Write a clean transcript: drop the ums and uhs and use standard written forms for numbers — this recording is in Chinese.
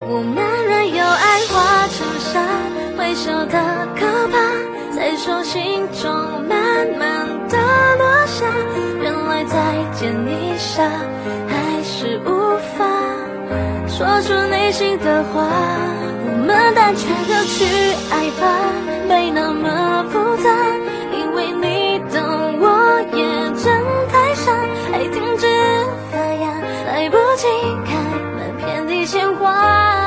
我们任由爱化成沙，回首的可怕，在手心中慢慢的落下。原来再见一下，还是无法说出内心的话。我们单纯的去爱吧，没那么复杂，因为你懂我也真太傻，爱停止发芽，来不及开满遍地鲜花。